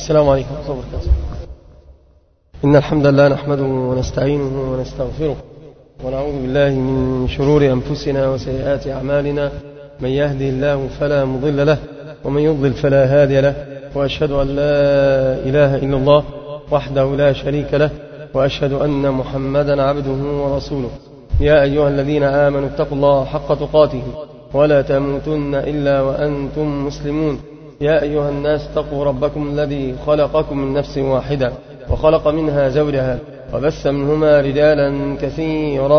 السلام عليكم ورحمة الله وبركاته. إن الحمد لله نحمده ونستعينه ونستغفره ونعوذ بالله من شرور أنفسنا وسيئات أعمالنا. من يهدي الله فلا مضل له ومن يضلل فلا هادي له، وأشهد أن لا إله إلا الله وحده لا شريك له، وأشهد أن محمدا عبده ورسوله. يا أيها الذين آمنوا اتقوا الله حق تقاته ولا تموتن إلا وأنتم مسلمون. يا أيها الناس اتقوا ربكم الذي خلقكم من نفس واحدة وخلق منها زوجها وبث منهما رجالا كثيرا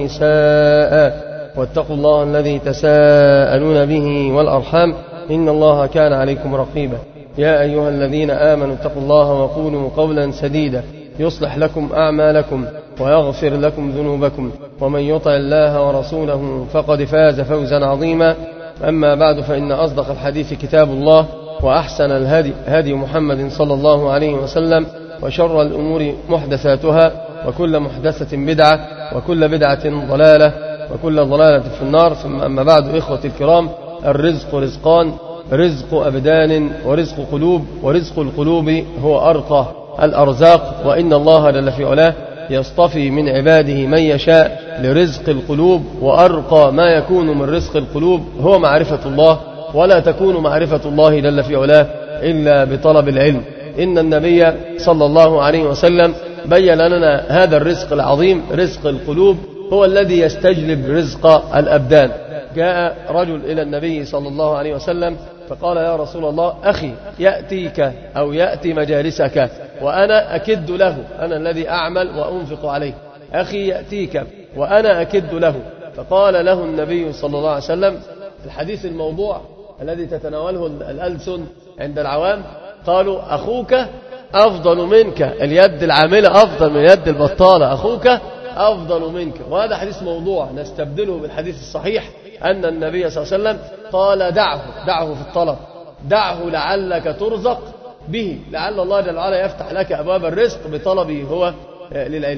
ونساء، واتقوا الله الذي تساءلون به والأرحام إن الله كان عليكم رقيبا. يا أيها الذين آمنوا اتقوا الله وقولوا قولا سديدا يصلح لكم أعمالكم ويغفر لكم ذنوبكم، ومن يطع الله ورسوله فقد فاز فوزا عظيما. أما بعد، فإن أصدق الحديث كتاب الله، وأحسن الهدي هدي محمد صلى الله عليه وسلم، وشر الأمور محدثاتها، وكل محدثة بدعة، وكل بدعة ضلالة، وكل ضلالة في النار. ثم أما بعد، إخوتي الكرام، الرزق رزقان: رزق أبدان ورزق قلوب، ورزق القلوب هو أرقى الأرزاق، وإن الله جل في علاه يصطفي من عباده من يشاء لرزق القلوب، وأرقى ما يكون من رزق القلوب هو معرفة الله، ولا تكون معرفة الله جل في علاه إلا بطلب العلم. إن النبي صلى الله عليه وسلم بين لنا هذا الرزق العظيم، رزق القلوب، هو الذي يستجلب رزق الأبدان. جاء رجل إلى النبي صلى الله عليه وسلم فقال: يا رسول الله، أخي يأتيك أو يأتي مجالسك وأنا أكد له، أنا الذي أعمل وأنفق عليه، أخي يأتيك وأنا أكد له. فقال له النبي صلى الله عليه وسلم في الحديث الموضوع الذي تتناوله الألسن عند العوام، قالوا: أخوك أفضل منك، اليد العاملة أفضل من يد البطالة، أخوك أفضل منك. وهذا حديث موضوع نستبدله بالحديث الصحيح، أن النبي صلى الله عليه وسلم قال: دعه في الطلب، دعه لعلك ترزق به، لعل الله جل وعلا يفتح لك أبواب الرزق بطلبه هو للعلم.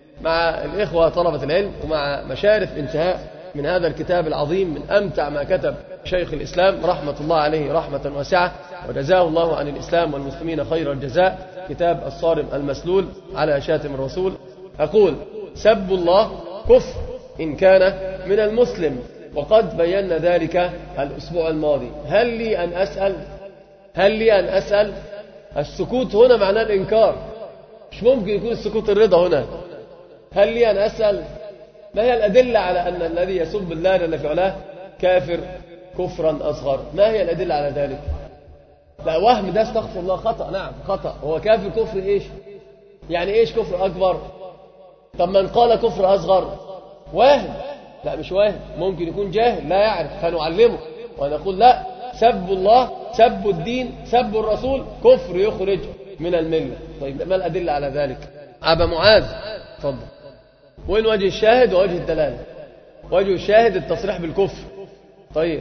مع الإخوة طلبة العلم، ومع مشارف انتهاء من هذا الكتاب العظيم، من أمتع ما كتب شيخ الإسلام رحمة الله عليه رحمة واسعة، وجزاه الله عن الإسلام والمسلمين خير الجزاء، كتاب الصارم المسلول على شاتم الرسول. أقول: سب الله كفر إن كان من المسلم، وقد بينا ذلك الأسبوع الماضي. هل لي أن أسأل؟ السكوت هنا معناه الإنكار، مش ممكن يكون السكوت الرضا هنا. هل لي أن أسأل ما هي الأدلة على أن الذي يسب الله جل في علاه كافر كفرا أصغر؟ ما هي الأدلة على ذلك؟ لا، وهم ده، استغفر الله، خطأ. نعم خطأ. هو كافر كفر إيش؟ يعني إيش كفر أكبر؟ طب من قال كفر أصغر واهم؟ لا، مش واهم، ممكن يكون جاهل لا يعرف، فنعلمه ونقول: لا، سب الله، سب الدين، سب الرسول كفر يخرج من الملة. طيب ما الأدلة على ذلك؟ أبا معاذ، تفضل. وين وجه الشاهد ووجه الدلالة؟ وجه الشاهد التصريح بالكفر. طيب،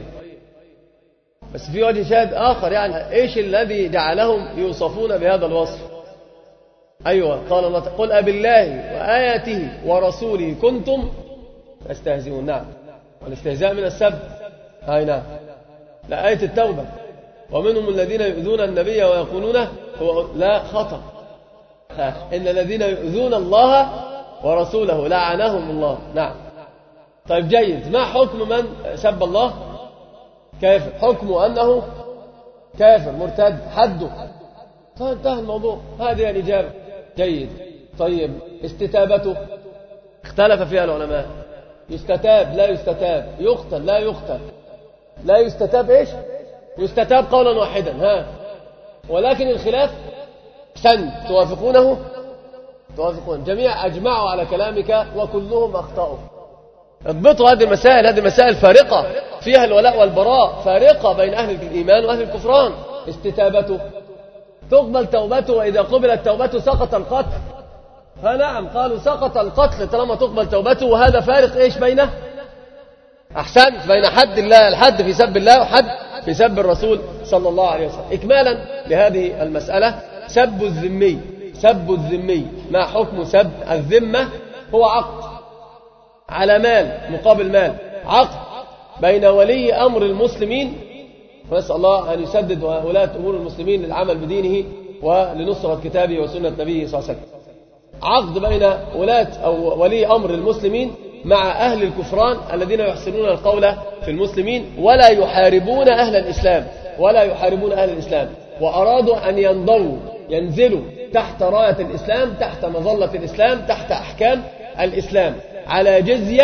بس في وجه شاهد آخر، يعني إيش الذي جعلهم يوصفون بهذا الوصف؟ أيوة، قال الله: قل أبالله وآياته ورسوله كنتم تستهزئون. نعم، والاستهزاء من السب. هاي نعم. لا، آية التوبة: ومنهم الذين يؤذون النبي ويقولون هو لا، خطأ. إن الذين يؤذون الله ورسوله لعنهم الله. نعم. طيب جيد، ما حكم من سب الله؟ كافر، حكمه أنه كافر مرتد، حده. انتهى الموضوع، هذه الإجابة. جيد. طيب استتابته اختلف فيها العلماء، يستتاب لا يستتاب، يقتل لا يقتل. لا يستتاب إيش؟ يستتاب قولا واحدا. ولكن الخلاف توافقونه؟ توافقون، جميع أجمعوا على كلامك وكلهم أخطأوا. اضبطوا هذه المسائل، هذه مسائل فارقة فيها الولاء والبراء، فارقة بين أهل الإيمان وأهل الكفران. استتابته تقبل توبته، وإذا قبلت توبته سقط القتل. نعم، قالوا سقط القتل طالما تقبل توبته. وهذا فارق إيش بينه؟ أحسنت، بين حد الله، الحد في سب الله، وحد في سب الرسول صلى الله عليه وسلم. إكمالا لهذه المسألة: سب الذمي. سب الذمي، ما حكم سب الذمة؟ هو عقد على مال مقابل مال، عقد بين ولي أمر المسلمين، ونسأل الله أن يسدد ولاة أمور المسلمين للعمل بدينه ولنصرة كتابه وسنة نبيه صلى الله عليه وسلم. عقد بين ولاة أو ولي أمر المسلمين مع أهل الكفران الذين يحسنون القول في المسلمين ولا يحاربون أهل الإسلام وأرادوا أن ينزلوا تحت راية الإسلام، تحت مظلة الإسلام، تحت أحكام الإسلام على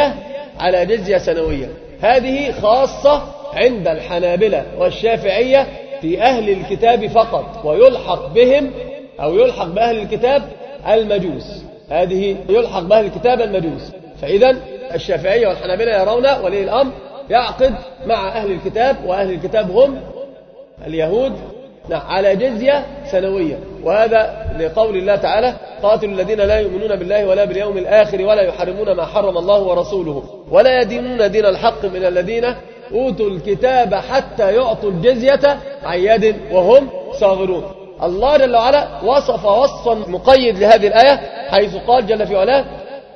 جزية سنوية. هذه خاصة عند الحنابلة والشافعية في أهل الكتاب فقط، ويلحق بهم أو يلحق بأهل الكتاب المجوس. هذه يلحق بأهل الكتاب المجوس. فإذا الشافعية والحنابلة يرون ولي الأمر يعقد مع أهل الكتاب، وأهل الكتاب هم اليهود، على جزية سنوية. وهذا لقول الله تعالى: قاتلوا الذين لا يؤمنون بالله ولا باليوم الآخر ولا يحرمون ما حرم الله ورسوله ولا يدينون دين الحق من الذين أوتوا الكتاب حتى يعطوا الجزية عن يد وهم صاغرون. الله جل وعلا وصف وصفا مقيد لهذه الآية حيث قال جل في علاه: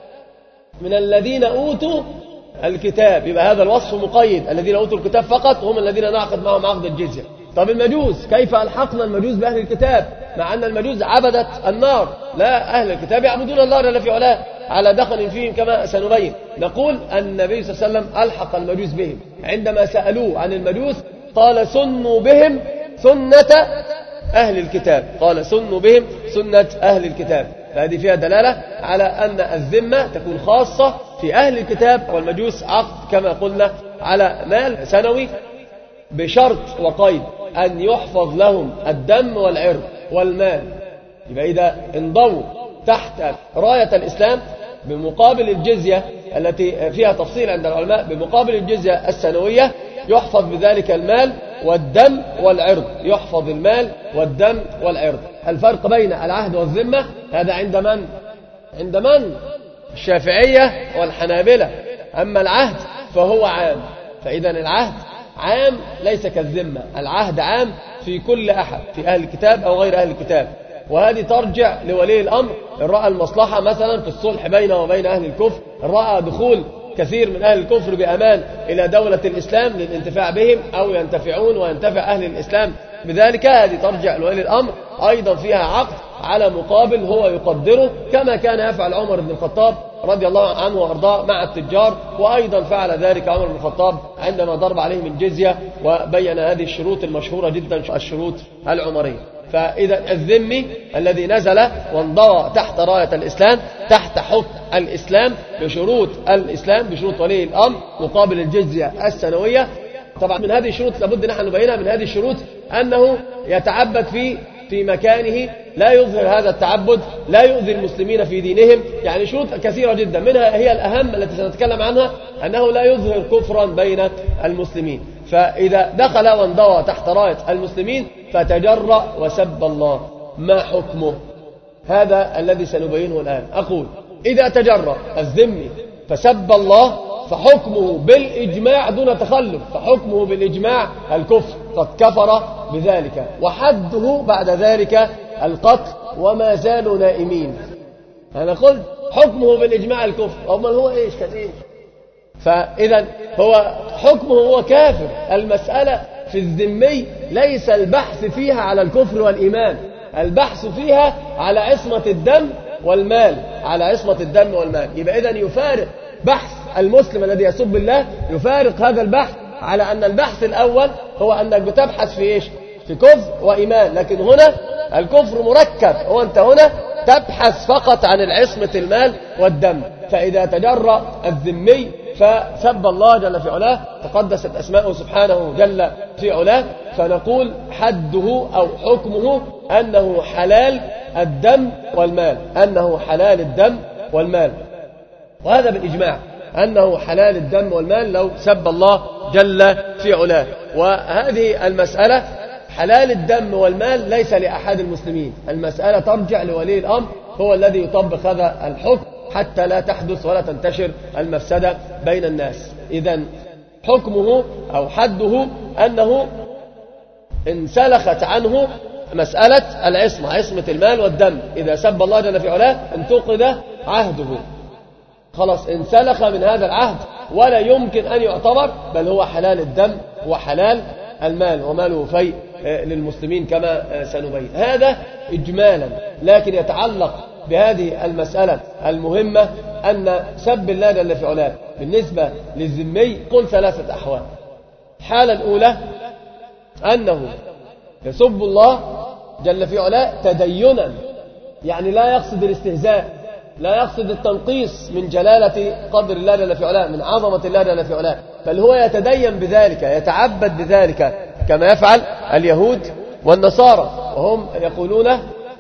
من الذين أوتوا الكتاب. يبقى هذا الوصف مقيد، الذين أوتوا الكتاب فقط هم الذين نعقد معهم عقد الجزية. طب المجوس، كيف ألحقنا المجوس بأهل الكتاب مع أن المجوس عبدت النار؟ لا، أهل الكتاب يعبدون الله جل في علاه على دخل فيهم كما سنبين. نقول النبي صلى الله عليه وسلم ألحق المجوس بهم عندما سألوه عن المجوس قال: سنوا بهم سنة أهل الكتاب. قال: سنوا بهم سنة أهل الكتاب. فهذه فيها دلالة على أن الذمة تكون خاصة في أهل الكتاب، والمجوس عقد كما قلنا على مال سنوي بشرط وقيد أن يحفظ لهم الدم والعرض والمال. يبقى إذا انضووا تحت راية الإسلام بمقابل الجزية التي فيها تفصيل عند العلماء، بمقابل الجزية السنوية يحفظ بذلك المال والدم والعرض، يحفظ المال والدم والعرض. الفرق بين العهد والذمة هذا عند من؟ الشافعية والحنابلة. أما العهد فهو عام، فإذا العهد عام ليس كالذمة، العهد عام في كل أحد، في أهل الكتاب أو غير أهل الكتاب. وهذه ترجع لولي الأمر إن رأى المصلحة مثلا في الصلح بينه وبين أهل الكفر، إن رأى دخول كثير من أهل الكفر بأمان إلى دولة الإسلام للانتفاع بهم أو ينتفعون وينتفع أهل الإسلام بذلك، هذه ترجع لولي الأمر أيضا فيها عقد على مقابل هو يقدره، كما كان يفعل عمر بن الخطاب رضي الله عنه وأرضاه مع التجار، وأيضا فعل ذلك عمر بن الخطاب عندما ضرب عليهم الجزية وبين هذه الشروط المشهورة جدا، الشروط العمرية. فإذا الذمي الذي نزل وانضوى تحت راية الإسلام، تحت حكم الإسلام، بشروط الإسلام، بشروط ولي الأمر مقابل الجزية السنوية. طبعا من هذه الشروط لابد نحن نبينها، من هذه الشروط أنه يتعبد في مكانه، لا يظهر هذا التعبد، لا يؤذي المسلمين في دينهم. يعني شروط كثيرة جدا، منها هي الأهم التي سنتكلم عنها، أنه لا يظهر كفرا بين المسلمين. فإذا دخل وانضوى تحت راية المسلمين فتجرأ وسب الله، ما حكمه؟ هذا الذي سنبينه الآن. أقول: إذا تجرأ الذمي فسب الله فحكمه بالإجماع دون تخلف، فحكمه بالإجماع الكفر، قد كفر بذلك، وحده بعد ذلك القتل وما زالوا نائمين. أنا قلت حكمه بالإجماع الكفر، أما هو إيش كان إيه؟ فإذا هو حكمه هو كافر. المسألة في الذمي ليس البحث فيها على الكفر والإيمان، البحث فيها على عصمة الدم والمال، على عصمة الدم والمال. يبقى إذن يفارق بحث المسلم الذي يسب الله، يفارق هذا البحث على أن البحث الأول هو أنك بتبحث في إيش؟ في كفر وإيمان. لكن هنا الكفر مركب، هو أنت هنا تبحث فقط عن العصمة المال والدم. فإذا تجرأ الذمي فسب الله جل في علاه، تقدست أسماؤه سبحانه جل في علاه، فنقول حده أو حكمه أنه حلال الدم والمال، أنه حلال الدم والمال. وهذا بالإجماع أنه حلال الدم والمال لو سب الله جل في علاه. وهذه المسألة حلال الدم والمال ليس لأحد المسلمين، المسألة ترجع لولي الأمر، هو الذي يطبق هذا الحكم حتى لا تحدث ولا تنتشر المفسدة بين الناس. إذن حكمه أو حده أنه انسلخت عنه مسألة العصمة، عصمة المال والدم. إذا سب الله جل في علاه انتقد عهده، خلاص انسلخ من هذا العهد ولا يمكن أن يعتبر، بل هو حلال الدم وحلال المال، وماله فيء للمسلمين كما سنبين هذا إجمالا. لكن يتعلق بهذه المسألة المهمة أن سب الله جل في علاه بالنسبة للذمي قل 3 أحوال. الحالة الأولى أنه يسب الله جل في علاه تدينا، يعني لا يقصد الاستهزاء، لا يقصد التنقيص من جلالة قدر الله جل في علاه، من عظمة الله جل في علاه، بل هو يتدين بذلك، يتعبد بذلك كما يفعل اليهود والنصارى، وهم يقولون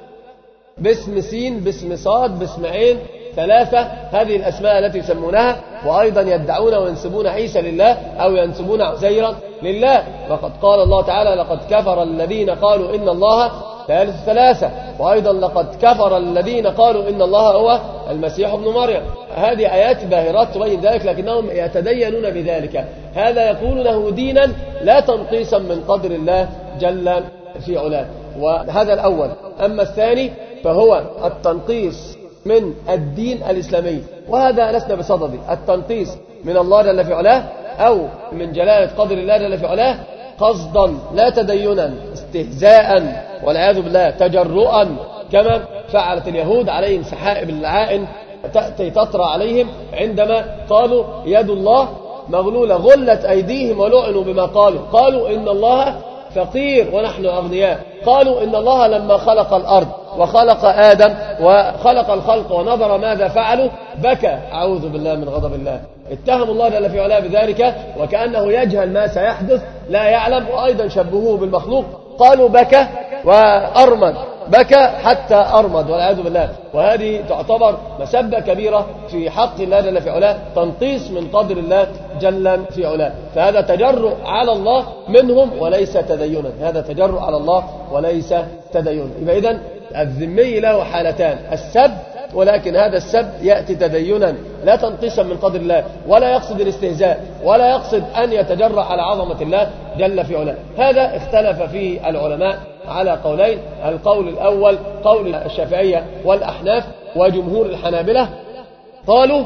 باسم سين باسم صاد باسم عين 3 هذه الأسماء التي يسمونها، وأيضا يدعون وينسبون عيسى لله أو ينسبون عزيرا لله. وقد قال الله تعالى لقد كفر الذين قالوا إن الله ثالث 3، وأيضا لقد كفر الذين قالوا إن الله هو المسيح ابن مريم. هذه آيات باهرات تبين ذلك، لكنهم يتدينون بذلك. هذا يقولونه دينا لا تنقيصا من قدر الله جل في علاه، وهذا الأول. أما الثاني فهو التنقيص من الدين الإسلامي، وهذا لسنا بصدده. التنقيص من الله جل في علاه أو من جلالة قدر الله جل في علاه قصدا لا تدينا، استهزاء والعياذ بالله، تجرؤا كما فعلت اليهود عليهم سحائب اللعائن تأتي تطرى عليهم عندما قالوا يد الله مغلولة، غلت أيديهم ولعنوا بما قالوا إن الله فقير ونحن أغنياء، قالوا إن الله لما خلق الأرض وخلق آدم وخلق الخلق ونظر ماذا فعلوا بكى، أعوذ بالله من غضب الله. اتهموا الله جل في علاه بذلك وكأنه يجهل ما سيحدث، لا يعلم. وأيضا شبهوه بالمخلوق، قالوا بكى وأرمد، بكى حتى أرمد والعياذ بالله. وهذه تعتبر مسبة كبيرة في حق الله جل في علاه، تنقيص من قدر الله جل في علاه. فهذا تجرؤ على الله منهم وليس تدينا، هذا تجرؤ على الله وليس تدينا. يبقى إذن الذمي له حالتان: السب، ولكن هذا السب يأتي تدينا لا تنقيصا من قدر الله، ولا يقصد الاستهزاء، ولا يقصد أن يتجرأ على عظمة الله جل في علاه. هذا اختلف فيه العلماء على قولين. القول الأول قول الشافعية والأحناف وجمهور الحنابلة، قالوا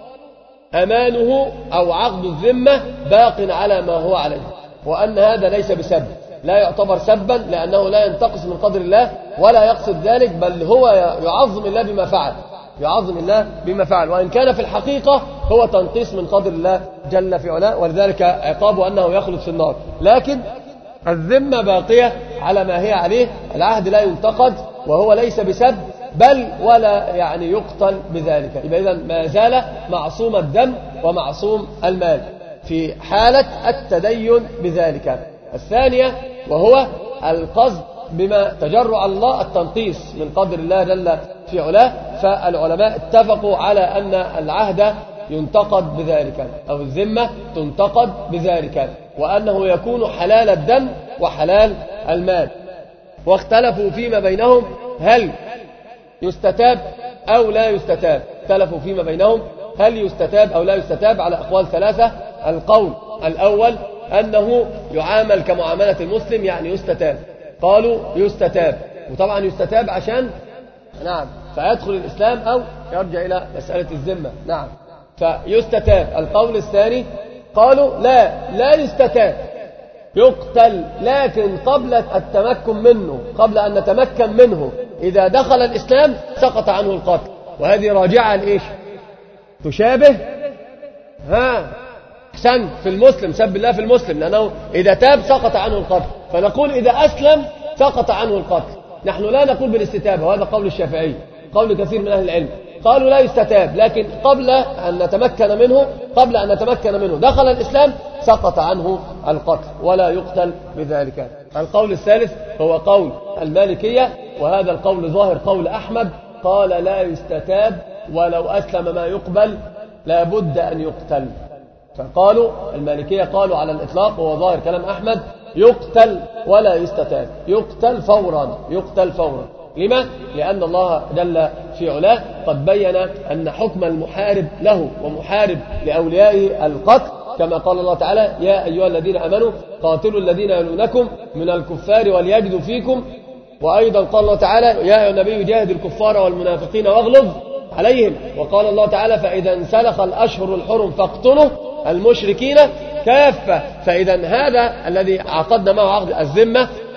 أمانه أو عقد الذمة باق على ما هو عليه، وأن هذا ليس بسب، لا يعتبر سبا لأنه لا ينتقص من قدر الله ولا يقصد ذلك، بل هو يعظم الله بما فعل، يعظم الله بما فعل، وإن كان في الحقيقة هو تنقيص من قدر الله جل في علاه، ولذلك عقابه أنه يخلد في النار. لكن الذمة باقية على ما هي عليه، العهد لا ينتقد، وهو ليس بسب بل ولا يعني يقتل بذلك. يبقى إذن ما زال معصوم الدم ومعصوم المال في حالة التدين بذلك. الثانية وهو القصد بما تجرع الله، التنقيص من قدر الله جل في علاه. فالعلماء اتفقوا على أن العهد ينتقد بذلك أو الذمة تنتقد بذلك، وأنه يكون حلال الدم وحلال المال. واختلفوا فيما بينهم هل يستتاب أو لا يستتاب، اختلفوا فيما بينهم هل يستتاب أو لا يستتاب على أقوال 3. القول الأول أنه يعامل كمعاملة المسلم، يعني يستتاب، قالوا يستتاب، وطبعا يستتاب عشان فيدخل الإسلام أو يرجع إلى مسألة الذمة، فيستتاب. القول الثاني قالوا لا يستتاب، يقتل، لكن قبل التمكن منه، قبل أن نتمكن منه إذا دخل الإسلام سقط عنه القتل. وهذه راجعة لإيش؟ تشابه أحسن في المسلم، سب الله في المسلم، لأنه إذا تاب سقط عنه القتل، فنقول إذا أسلم سقط عنه القتل. نحن لا نقول بالاستتابة، وهذا قول الشافعي، قول كثير من أهل العلم، قالوا لا يستتاب، لكن قبل أن نتمكن منه دخل الإسلام سقط عنه القتل ولا يقتل بذلك. القول الثالث هو قول المالكية، وهذا القول ظاهر قول أحمد، قال لا يستتاب ولو أسلم ما يقبل لا بد أن يقتل. فقالوا المالكية قالوا على الإطلاق، وهو ظاهر كلام أحمد، يقتل ولا يستتاب، يقتل فورا. لما؟ لأن الله جل في علاه قد بين أن حكم المحارب له ومحارب لأوليائه القتل، كما قال الله تعالى يا أيها الذين آمنوا قاتلوا الذين يلونكم من الكفار وليجدوا فيكم. وأيضا قال الله تعالى يا أيها النبي جاهد الكفار والمنافقين واغلظ عليهم. وقال الله تعالى فإذا انسلخ الأشهر الحرم فاقتلوا المشركين كافة. فإذا هذا الذي عقدنا معه عقد الذمة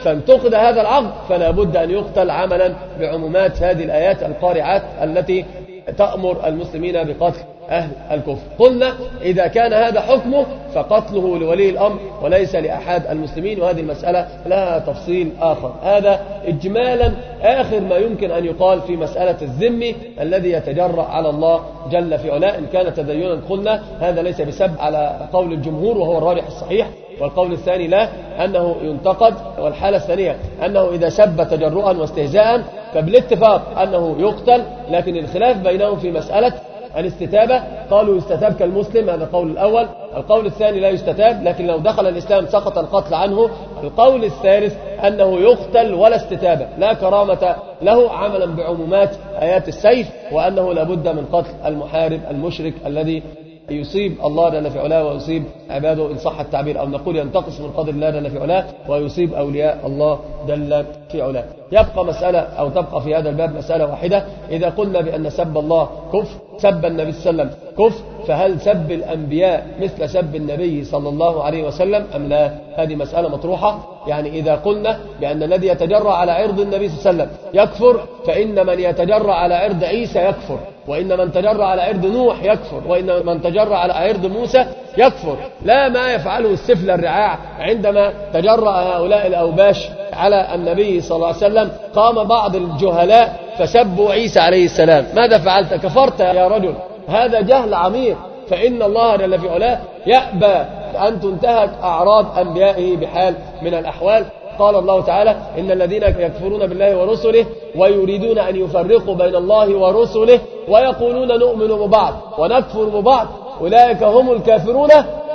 فانتقد هذا العقد فلا بد أن يقتل عملا بعمومات هذه الآيات القارعات التي تأمر المسلمين بقتل أهل الكفر. قلنا إذا كان هذا حكمه فقتله لولي الأمر وليس لأحد المسلمين، وهذه المسألة لها تفصيل آخر. هذا إجمالا آخر ما يمكن أن يقال في مسألة الذمي الذي يتجرأ على الله جل في علاه. إن كان تدينا قلنا هذا ليس بسب على قول الجمهور وهو الراجح الصحيح، والقول الثاني لا أنه ينتقد، والحالة الثانية أنه إذا سب تجرؤا واستهزاء فبالاتفاق أنه يقتل، لكن الخلاف بينهم في مسألة الاستتابة. قالوا يستتاب كالمسلم، هذا القول الأول. القول الثاني لا يستتاب، لكن لو دخل الإسلام سقط القتل عنه. القول الثالث أنه يقتل ولا استتابة، لا كرامة له عملا بعمومات آيات السيف، وأنه لابد من قتل المحارب المشرك الذي يصيب الله جل في علاه ويصيب عباده إن صح التعبير، أو نقول ينتقص من قدر الله جل في علاه ويصيب أولياء الله جل في علاه. يبقى مسألة أو تبقى في هذا الباب مسألة واحدة. إذا قلنا بأن سب الله كفر، سب النبي صلى الله عليه وسلم كفر، فهل سب الأنبياء مثل سب النبي صلى الله عليه وسلم أم لا؟ هذه مسألة مطروحة. يعني إذا قلنا بأن الذي يتجرأ على عرض النبي صلى الله عليه وسلم يكفر، فإن من يتجرأ على عرض عيسى يكفر، وإن من تجرأ على عرض نوح يكفر، وإن من تجرأ على عرض موسى يكفر. لا ما يفعله السفل الرعاع عندما تجرأ هؤلاء الأوباش على النبي صلى الله عليه وسلم. قام بعض الجهلاء فسبوا عيسى عليه السلام. ماذا فعلت؟ كفرت يا رجل. هذا جهل عميق، فإن الله جل في علاه يأبى أن تنتهك أعراض أنبيائه بحال من الأحوال. قال الله تعالى: إن الذين يكفرون بالله ورسله ويريدون أن يفرقوا بين الله ورسله ويقولون نؤمن ببعض ونكفر ببعض أولئك هم الكافرون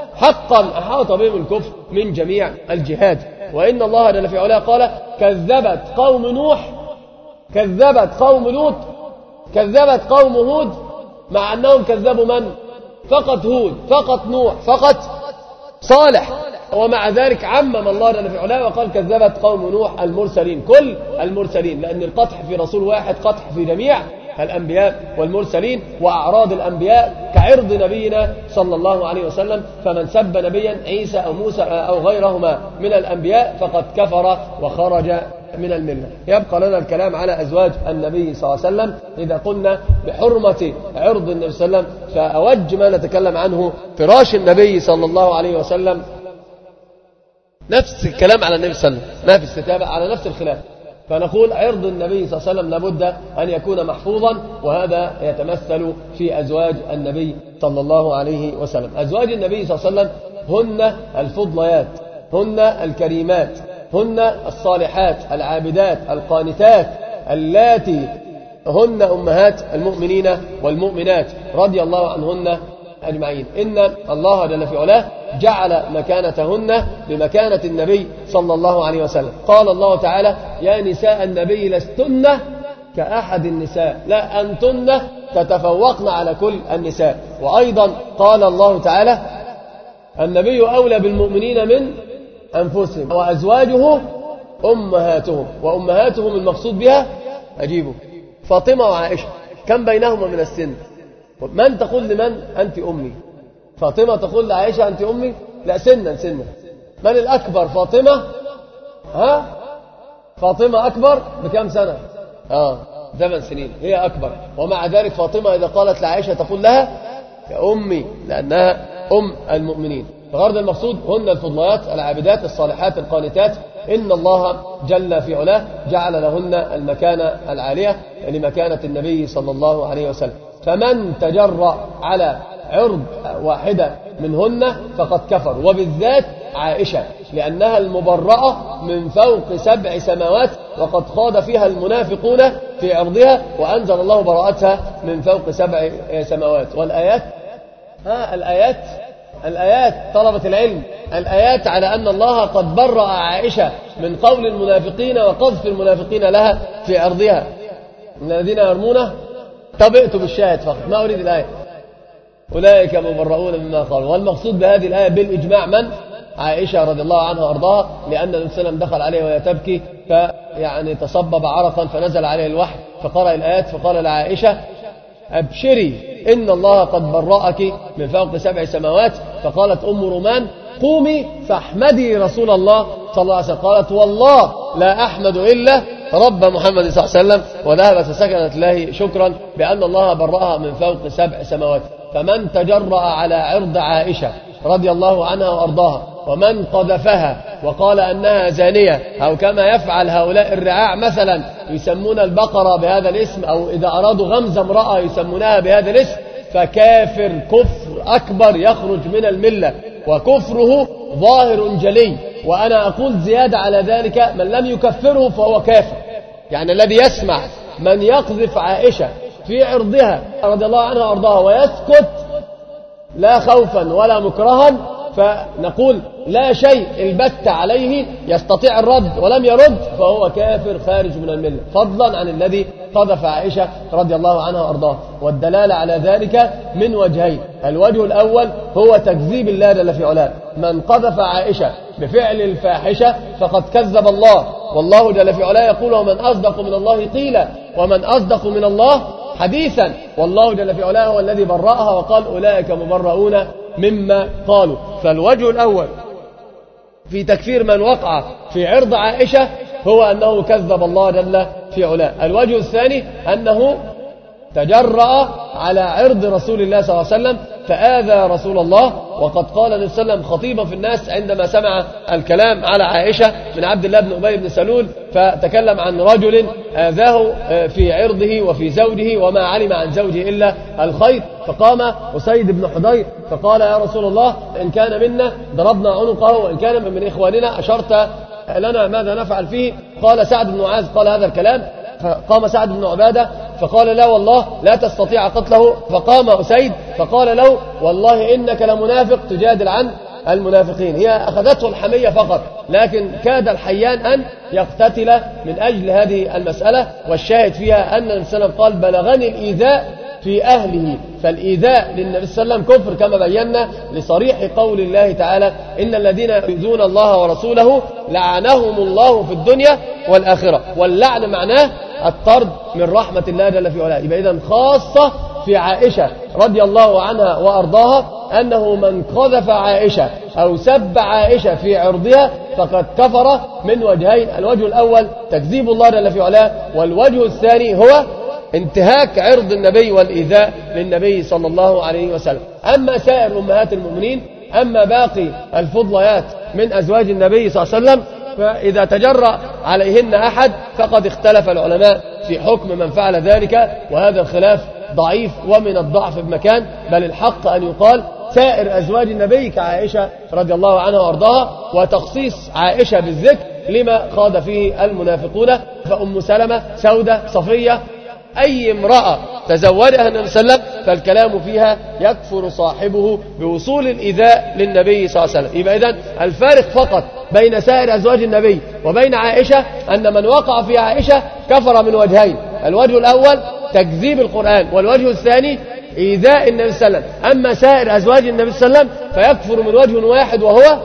حقا أحاط بهم الكفر من جميع الجهات. وإن الله جل في علاه قال: كذبت قوم نوح، كذبت قوم لوط، كذبت قوم هود، مع أنهم كذبوا من؟ فقط هود، فقط نوح، فقط صالح، ومع ذلك عمم الله جل في علاه وقال كذبت قوم نوح المرسلين، كل المرسلين، لأن القطح في رسول واحد قطح في جميع الأنبياء والمرسلين وأعراض الأنبياء كعرض نبينا صلى الله عليه وسلم. فمن سب نبيا عيسى أو موسى أو غيرهما من الأنبياء فقد كفر وخرج من الملة. يبقى لنا الكلام على أزواج النبي صلى الله عليه وسلم. إذا قلنا بحرمة عرض النبي صلى الله عليه وسلم فأوج ما نتكلم عنه فراش النبي صلى الله عليه وسلم. نفس الكلام على النبي صلى الله عليه وسلم، ما في استتابة، على نفس الخلاف. فنقول عرض النبي صلى الله عليه وسلم لابد أن يكون محفوظا، وهذا يتمثل في أزواج النبي صلى الله عليه وسلم. أزواج النبي صلى الله عليه وسلم هن الفضليات، هن الكريمات، هن الصالحات العابدات القانتات اللاتي هن أمهات المؤمنين والمؤمنات رضي الله عنهن أجمعين. إن الله جل في علاه جعل مكانتهن بمكانة النبي صلى الله عليه وسلم. قال الله تعالى: يا نساء النبي لستن كأحد النساء، لا أنتن تتفوقن على كل النساء. وأيضا قال الله تعالى: النبي أولى بالمؤمنين من أنفسهم وأزواجه أمهاتهم. وأمهاتهم المقصود بها أجيبه فاطمة وعائشة، كم بينهما من السن؟ من تقول لمن أنت أمي؟ فاطمة تقول لعائشة أنت أمي؟ لا، سنا سنا. من الأكبر؟ فاطمة. فاطمة أكبر بكم سنة؟ 8 سنين هي أكبر. ومع ذلك فاطمة إذا قالت لعائشة تقول لها كأمي لأنها أم المؤمنين. فغرض المقصود هن الفضليات العابدات الصالحات القانتات. إن الله جل في علاه جعل لهن المكانة العالية لمكانة النبي صلى الله عليه وسلم. فمن تجرأ على عرض واحدة منهن فقد كفر، وبالذات عائشة لأنها المبرأة من فوق 7 سماوات، وقد خاض فيها المنافقون في عرضها وأنزل الله براءتها من فوق 7 سماوات. والآيات الآيات طلبة العلم، الآيات على أن الله قد برأ عائشة من قول المنافقين وقذف المنافقين لها في عرضها. الذين يرمونه طبئت بالشاهد فقط، ما أريد الآية. أولئك مبرؤون مما قالوا. والمقصود بهذه الآية بالإجماع من؟ عائشة رضي الله عنها وأرضاها، لأن النبي صلى الله عليه وسلم دخل عليه وهي تبكي فيعني تصبب عرقا فنزل عليه الوحي فقرأ الآيات فقال لعائشة: أبشري إن الله قد برأك من فوق 7 سماوات. فقالت أم رومان: قومي فاحمدي رسول الله صلى الله عليه وسلم. قالت والله لا أحمد إلا رب محمد صلى الله عليه وسلم. وذهبت فسكنت له شكرا بأن الله برأها من فوق 7 سماوات. فمن تجرأ على عرض عائشة رضي الله عنها وأرضاها ومن قذفها وقال أنها زانية، أو كما يفعل هؤلاء الرعاع مثلا يسمون البقرة بهذا الاسم، أو إذا أرادوا غمز امرأة يسمونها بهذا الاسم، فكافر كفر أكبر يخرج من الملة، وكفره ظاهر جلي. وأنا أقول زيادة على ذلك، من لم يكفره فهو كافر. يعني الذي يسمع من يقذف عائشة في عرضها رضي الله عنها وأرضاها ويسكت لا خوفا ولا مكرها، فنقول لا شيء البت عليه يستطيع الرد ولم يرد، فهو كافر خارج من الملة، فضلا عن الذي قذف عائشة رضي الله عنها وأرضاها. والدلالة على ذلك من وجهين. الوجه الأول هو تكذيب الله جل في علاه. من قذف عائشة بفعل الفاحشة فقد كذب الله، والله جل في علاه يقول ومن أصدق من الله قيلا ومن أصدق من الله حديثا. والله جل في علاه هو الذي برأها وقال أولئك مبرؤون مما قالوا. فالوجه الأول في تكفير من وقع في عرض عائشة هو أنه كذب الله جل في علاه. الوجه الثاني أنه تجرأ على عرض رسول الله صلى الله عليه وسلم فآذى رسول الله. وقد قال النبي صلى الله عليه وسلم خطيبا في الناس عندما سمع الكلام على عائشة من عبد الله بن أبي بن سلول، فتكلم عن رجل آذاه في عرضه وفي زوجه وما علم عن زوجه إلا الخير. فقام أسيد بن حضير فقال يا رسول الله إن كان منا ضربنا عنقه وإن كان من إخواننا أشرت لنا ماذا نفعل فيه. قال سعد بن معاذ قال هذا الكلام، فقام سعد بن عبادة فقال لا والله لا تستطيع قتله. فقام أسيد فقال له والله إنك لمنافق تجادل عن المنافقين. هي أخذته الحمية فقط، لكن كاد الحيان أن يقتتل من أجل هذه المسألة. والشاهد فيها أن النبي صلى الله عليه وسلم قال بلغني الإيذاء في أهله. فالإيذاء للنبي صلى الله عليه وسلم كفر كما بينا لصريح قول الله تعالى إن الذين يؤذون الله ورسوله لعنهم الله في الدنيا والآخرة. واللعن معناه الطرد من رحمة الله جل في علاه. يبقى إذن خاصة في عائشة رضي الله عنها وأرضاها أنه من قذف عائشة أو سب عائشة في عرضها فقد كفر من وجهين. الوجه الأول تكذيب الله جل في علاه، والوجه الثاني هو انتهاك عرض النبي والإيذاء للنبي صلى الله عليه وسلم. أما سائر أمهات المؤمنين، أما باقي الفضليات من أزواج النبي صلى الله عليه وسلم، فإذا تجرأ عليهن أحد فقد اختلف العلماء في حكم من فعل ذلك، وهذا الخلاف ضعيف ومن الضعف بمكان. بل الحق أن يقال سائر أزواج النبي كعائشة رضي الله عنها وارضاها، وتخصيص عائشة بالذكر لما خاض فيه المنافقون. فأم سلمة، سودة، صفية، أي امرأة تزوجها النبي صلى الله عليه وسلم فالكلام فيها يكفر صاحبه بوصول الإيذاء للنبي صلى الله عليه وسلم. يبقى إذن الفارق فقط بين سائر أزواج النبي وبين عائشة أن من وقع في عائشة كفر من وجهين. الوجه الأول تكذيب القرآن، والوجه الثاني إيذاء النبي صلى الله عليه وسلم. أما سائر أزواج النبي صلى الله عليه وسلم فيكفر من وجه واحد وهو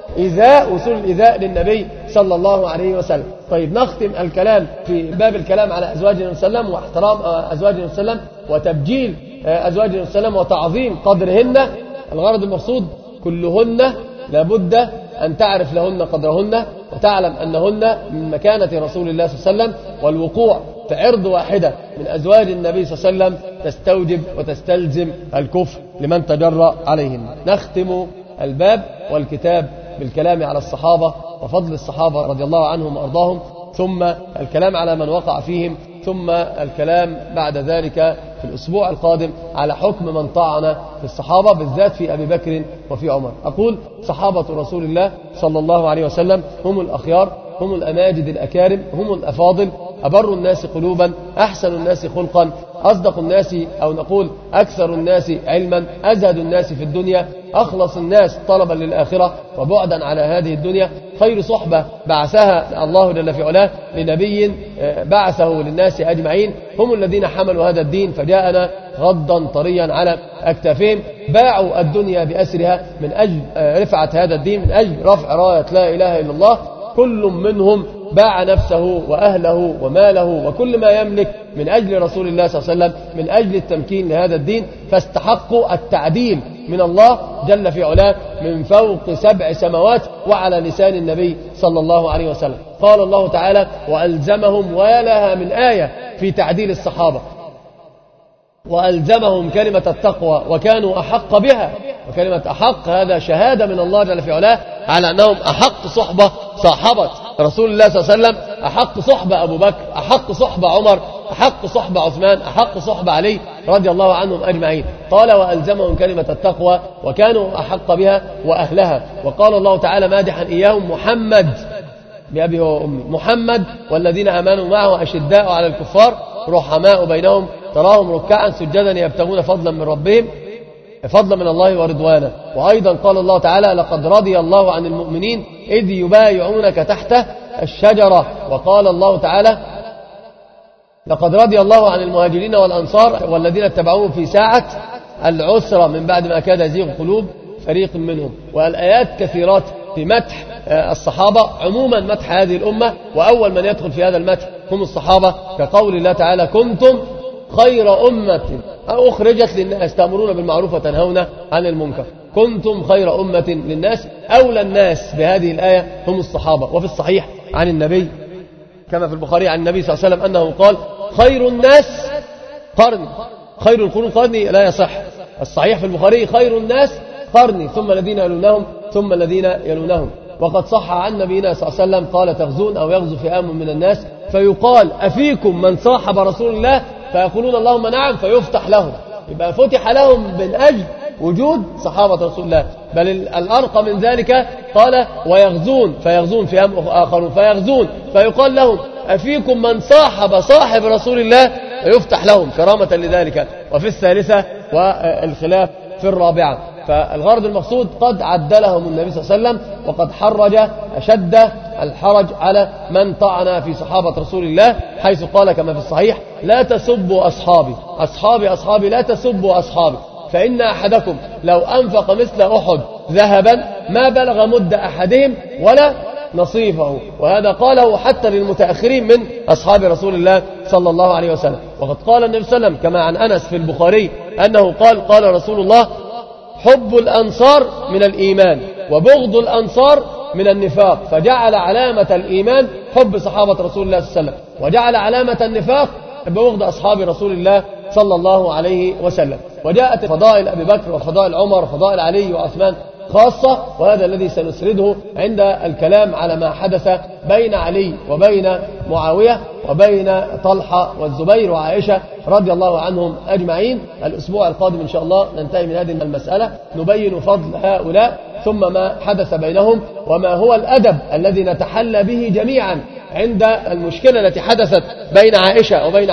وصول الإيذاء للنبي صلى الله عليه وسلم. طيب نختم الكلام في باب الكلام على أزواج النبي صلى الله عليه وسلم واحترام أزواج النبي صلى الله عليه وسلم وتبجيل أزواج النبي صلى الله عليه وسلم وتعظيم قدرهن. الغرض المقصود كلهن لابد أن تعرف لهن قدرهن وتعلم أنهن من مكانة رسول الله صلى الله عليه وسلم، والوقوع في عرض واحدة من أزواج النبي صلى الله عليه وسلم تستوجب وتستلزم الكفر لمن تجرأ عليهن. نختم الباب والكتاب بالكلام على الصحابة وفضل الصحابة رضي الله عنهم وأرضاهم، ثم الكلام على من وقع فيهم، ثم الكلام بعد ذلك في الأسبوع القادم على حكم من طعن في الصحابة بالذات في أبي بكر وفي عمر. أقول صحابة رسول الله صلى الله عليه وسلم هم الأخيار، هم الأماجد الأكارم، هم الأفاضل، أبر الناس قلوبا، أحسن الناس خلقا، أصدق الناس أو نقول أكثر الناس علما، أزهد الناس في الدنيا، أخلص الناس طلبا للآخرة وبعدا على هذه الدنيا. خير صحبة بعثها الله جل في علاه لنبي بعثه للناس أجمعين هم الذين حملوا هذا الدين فجاءنا غضا طريا على أكتافهم، باعوا الدنيا بأسرها من أجل رفعة هذا الدين، من أجل رفع راية لا إله إلا الله. كل منهم باع نفسه وأهله وماله وكل ما يملك من أجل رسول الله صلى الله عليه وسلم، من أجل التمكين لهذا الدين، فاستحقوا التعديل من الله جل في علاه من فوق 7 سماوات وعلى لسان النبي صلى الله عليه وسلم. قال الله تعالى: وألزمهم ولها من آية في تعديل الصحابة، وألزمهم كلمة التقوى وكانوا أحق بها. وكلمة أحق هذا شهادة من الله جل في علاه على أنهم أحق صحبة رسول الله صلى الله عليه وسلم، أحق صحبة أبو بكر، أحق صحبة عمر، أحق صحبة عثمان، أحق صحبة علي رضي الله عنهم أجمعين. قال: وألزمهم كلمة التقوى وكانوا أحق بها وأهلها. وقال الله تعالى مادحا إياهم: محمد بأبي وأمي، محمد والذين آمنوا معه أشداء على الكفار رحماء بينهم تراهم ركعا سجدا يبتغون فضلا من ربهم، فضلا من الله ورضوانا. وأيضا قال الله تعالى: لقد رضي الله عن المؤمنين إذ يبايعونك تحت الشجرة. وقال الله تعالى: لقد رضي الله عن المهاجرين والأنصار والذين اتبعوهم في ساعة العسرة من بعد ما كاد يزيغ قلوب فريق منهم. والآيات كثيرات في مدح الصحابة عموما، مدح هذه الأمة، وأول من يدخل في هذا المدح هم الصحابة، كقول الله تعالى: كنتم خير أمة أخرجت للناس تأمرون بالمعروف وتنهون عن المنكر. كنتم خير أمة للناس، أولى الناس بهذه الآية هم الصحابة. وفي الصحيح عن النبي كما في البخاري عن النبي صلى الله عليه وسلم أنه قال: خير الناس قرني، خير القرون قرني لا يصح. الصحيح في البخاري: خير الناس قرني ثم الذين يلونهم ثم الذين يلونهم. وقد صح عن نبينا صلى الله عليه وسلم قال: تغزون أو يغزو فئام من الناس فيقال: أفيكم من صاحب رسول الله؟ فيقولون: اللهم نعم، فيفتح لهم. يبقى فتح لهم من أجل وجود صحابة رسول الله. بل الأرقى من ذلك قال: ويغزون، فيغزون فئام آخرون، فيغزون فيقال لهم: أفيكم من صاحب رسول الله؟ فيفتح لهم كرامة لذلك. وفي الثالثة والخلاف في الرابعة. فالغرض المقصود قد عدلهم النبي صلى الله عليه وسلم، وقد حرج أشد الحرج على من طعن في صحابة رسول الله، حيث قال كما في الصحيح: لا تسبوا أصحابي، أصحابي لا تسبوا أصحابي، فإن أحدكم لو أنفق مثل أحد ذهبا ما بلغ مد أحدهم ولا نصيفه. وهذا قاله حتى للمتأخرين من أصحاب رسول الله صلى الله عليه وسلم. وقد قال النبي صلى الله عليه وسلم كما عن أنس في البخاري أنه قال رسول الله: حب الأنصار من الإيمان وبغض الأنصار من النفاق. فجعل علامة الإيمان حب صحابة رسول الله صلى الله عليه وسلم، وجعل علامة النفاق ببغض أصحاب رسول الله صلى الله عليه وسلم. وجاءت فضائل أبي بكر وفضائل عمر وفضائل علي وعثمان خاصة، وهذا الذي سنسرده عند الكلام على ما حدث بين علي وبين معاوية وبين طلحة والزبير وعائشة رضي الله عنهم أجمعين. الأسبوع القادم إن شاء الله ننتهي من هذه المسألة، نبين فضل هؤلاء ثم ما حدث بينهم، وما هو الأدب الذي نتحلى به جميعا عند المشكلة التي حدثت بين عائشة وبين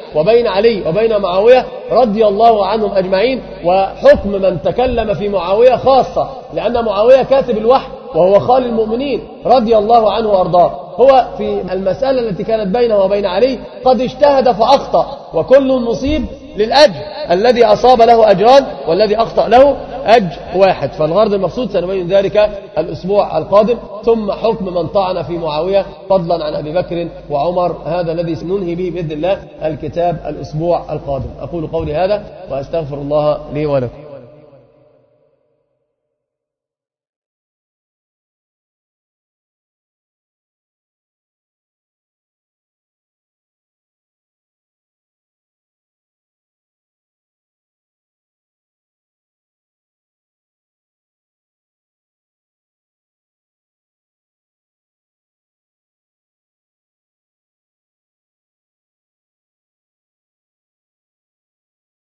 علي وبين معاوية رضي الله عنهم أجمعين، وحكم من تكلم في معاوية خاصة، لأن معاوية كاتب الوحي وهو خال المؤمنين رضي الله عنه وأرضاه. هو في المسألة التي كانت بينه وبين علي قد اجتهد فأخطأ، وكل مصيب للأجر، الذي أصاب له أجران والذي أخطأ له أجر واحد. فالغرض المقصود سنبين ذلك الأسبوع القادم. ثم حكم من طعن في معاوية فضلا عن أبي بكر وعمر، هذا الذي سننهي به بإذن الله الكتاب الأسبوع القادم. أقول قولي هذا وأستغفر الله لي ولكم.